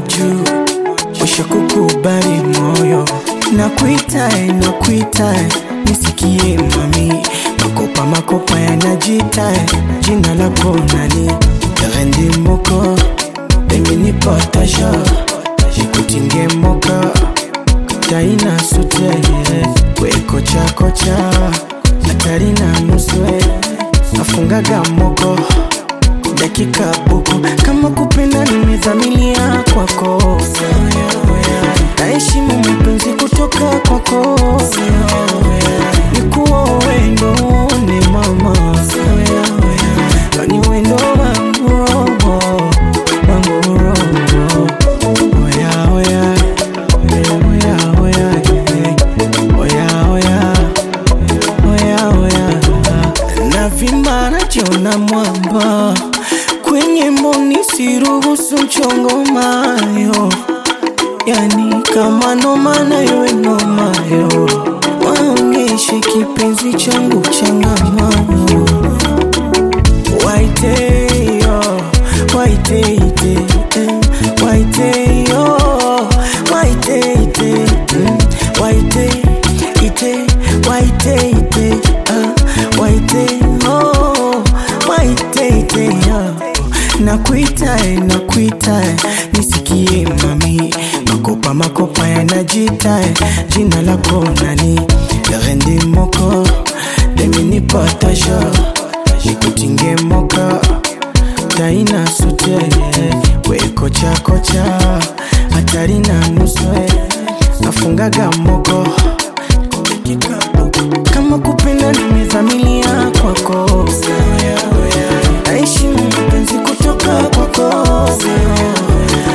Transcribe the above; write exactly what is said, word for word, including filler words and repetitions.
juu, usha kukubali moyo. Nakuita, nakuita, nisikie mami. Makopa makopa yanajita, jina lako nani? Rendi moko, demi ni potasha, jikutinge moka. Taina sute, we kocha kocha, atari na nuswe, afungaga moko. Dakika buku, kama kupenda nimezamilia kwako. Naheshimu mapenzi kutoka kwako. Nikuwa wendo ni mama, kani wendo wangu roho, wangu roho. Oya oya, oya oya, oya oya, oya oya. Navimba najiona mwamba, kwenye mboni siruhusu mchongo mayo. Yani kama noma na iwe noma yo, waonyeshe kipenzi changu changamano. Waite yo, waite ite, waite yo, waite ite, waite ite, waite ite, waite yo, waite ite yo. Nakuita, nakuita, nisikie mami. Makopa makopa yanajita, jina lako nani? Rendi moko, demi ni potasha, jikutinge moka. Taina sute, we kocha kocha, atari na nuswe, afungaga moko. Kama kupenda nimezamilia kwako. Naheshimu mapenzi kutoka kwako.